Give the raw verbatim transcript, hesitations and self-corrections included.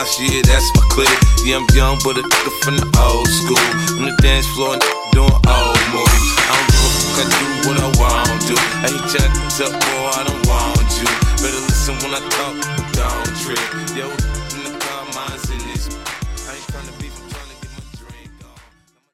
yeah, that's my clique. Yeah, I'm young, but a nigga from the old school. On the dance floor, doing old moves. I don't give a fuck, I do what I want to. I hate y'all up, boy, I don't want you. Better listen when I talk, don't trip. Yo.